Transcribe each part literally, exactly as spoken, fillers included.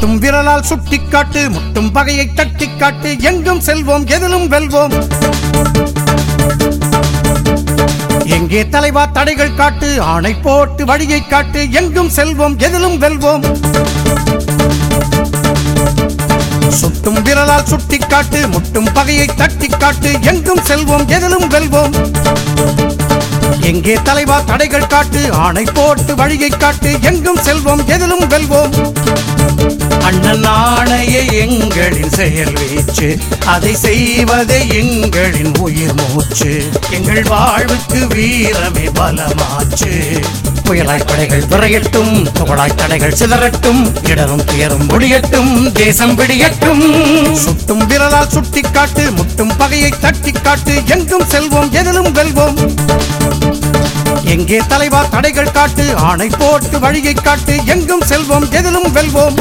சுட்டும் விரலால் சுட்டிக்காட்டு முட்டும் பகையை தட்டிக்காட்டு எங்கும் செல்வோம் எதிலும் வெல்வோம் எங்கே தலைவா தடைகள் காட்டு ஆணை போட்டு வழியை காட்டு எங்கும் செல்வோம் எதிலும் வெல்வோம் சுட்டும் விரலால் சுட்டிக்காட்டு முட்டும் பகையை தட்டிக்காட்டு எங்கும் செல்வோம் எதிலும் வெல்வோம் எங்கே தலைவா தடைகள் காட்டு ஆணை போட்டு வழியை காட்டு எங்கும் செல்வோம் எதிலும் வெல்வோம் அண்ணன் ஆணைய எங்களின் செயல் வீச்சு அதை செய்வதே எங்களின் உயிர் மூச்சு எங்கள் வாழ்வுக்கு வீரமே பலமாச்சு புயலாய் படைகள் விரையட்டும் புகழாய் தடைகள் சிதறட்டும் இடரும் துயரும் முடியட்டும் தேசம் விடியட்டும் சுட்டும் விரலால் சுட்டிக்காட்டு முட்டும் பகையை தட்டிக்காட்டு எங்கும் செல்வோம் எதிலும் வெல்வோம் எங்கே தலைவா தடைகள் காட்டு ஆணை போட்டு வழியை காட்டு எங்கும் செல்வோம் எதிலும் வெல்வோம்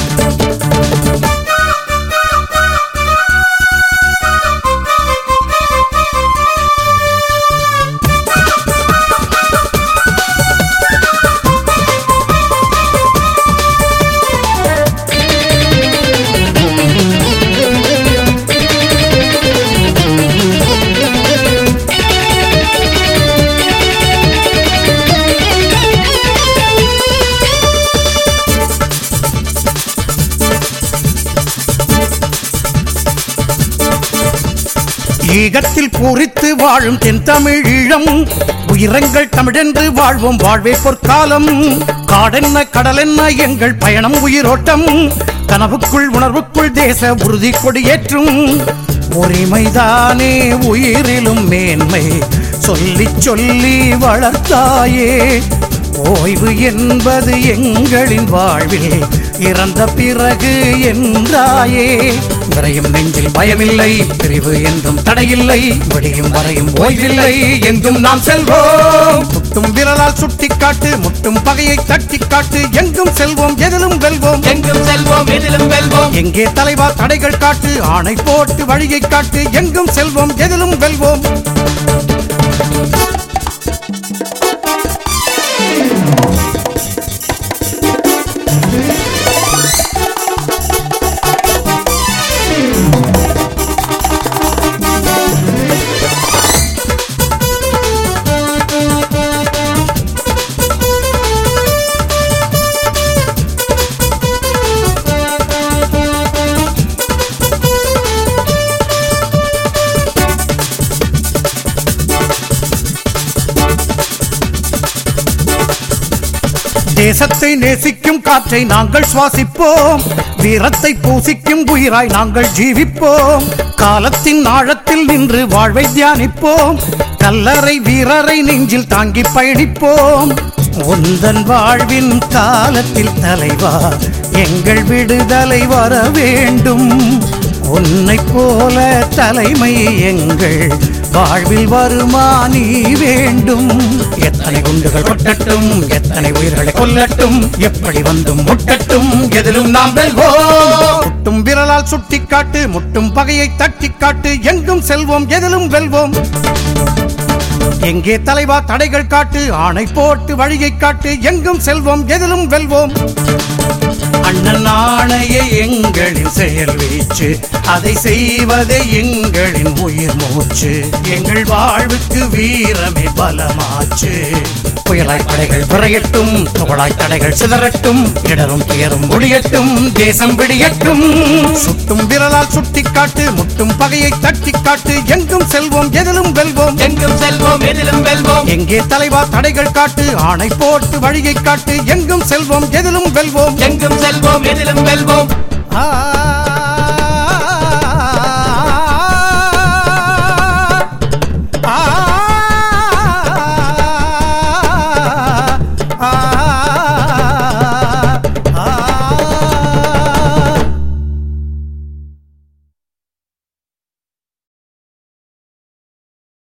ஈகத்தில் பூரித்து வாழும் தென் தமிழீழம் உயிரங்கள் தமிழென்று வாழ்வோம் வாழ்வே பொற்காலம் காடென்ன கடலென்ன எங்கள் பயணம் உயிரோட்டம் கனவுக்குள் உணர்வுக்குள் தேச உறுதி கொடியேற்றும் உரிமைதானே உயிரிலும் மேன்மை சொல்லி சொல்லி வளர்த்தாயே ஓய்வு என்பது எங்களின் வாழ்வில் இறந்த பிறகு என்றாயே விரையும் நெஞ்சில் பயமில்லை பிரிவு என்றும் தடையில்லை விடியும் வரையும் ஓய்வில்லை எங்கும் நாம் செல்வோம் முட்டும் விரலால் சுட்டிக்காட்டு முட்டும் பகையை தட்டிக்காட்டு எங்கும் செல்வோம் எதிலும் வெல்வோம் எங்கும் செல்வோம் எதிலும் வெல்வோம் எங்கே தலைவா தடைகள் காட்டு ஆணை போட்டு வழியை காட்டு எங்கும் செல்வோம் எதிலும் வெல்வோம் தேசத்தை நேசிக்கும் காற்றை நாங்கள் சுவாசிப்போம் வீரத்தை பூசிக்கும் உயிராய் நாங்கள் ஜீவிப்போம் காலத்தின் ஆழத்தில் நின்று வாழ்வை தியானிப்போம் கல்லறை வீரரை நெஞ்சில் தாங்கி பயணிப்போம் உந்தன் வாழ்வின் காலத்தில் தலைவா எங்கள் விடுதலை வர வேண்டும் உன்னை போல தலைமை எங்கள் வாழ்வில் வருமா நீ வேண்டும் எத்தனை குண்டுகள் கொட்டட்டும் எத்தனை உயிர்களை கொல்லட்டும் எப்படி வந்தும் முட்டட்டும் எதிலும் நாம் வெல்வோம் முட்டும் விரலால் சுட்டிக்காட்டு முட்டும் பகையை தட்டிக்காட்டு எங்கும் செல்வோம் எதிலும் வெல்வோம் எங்கே தலைவா தடைகள் காட்டு ஆணை போட்டு வழியை காட்டு எங்கும் செல்வோம் எதிலும் வெல்வோம் அண்ணன் ஆணைய எங்களின் செயல் வீச்சு அதை செய்வதே எங்களின் உயிர் மூச்சு எங்கள் வாழ்வுக்கு வீரமே பலமாச்சு புயலாய் படைகள் விரையட்டும் புகழாய் தடைகள் சிதறட்டும் இடரும் துயரும் முடியட்டும் தேசம் விடியட்டும் சுட்டும் விரலால் சுட்டிக்காட்டு முட்டும் பகையை தட்டிக்காட்டு எங்கும் செல்வோம் எதிலும் வெல்வோம் எங்கும் செல்வோம் எதிலும் வெல்வோம் எங்கே தலைவா தடைகள் காட்டு ஆணை போட்டு வழியை காட்டு எங்கும் செல்வோம் எதிலும் வெல்வோம் எங்கும் செல்வோம் எதிலும் வெல்வோம் ஆ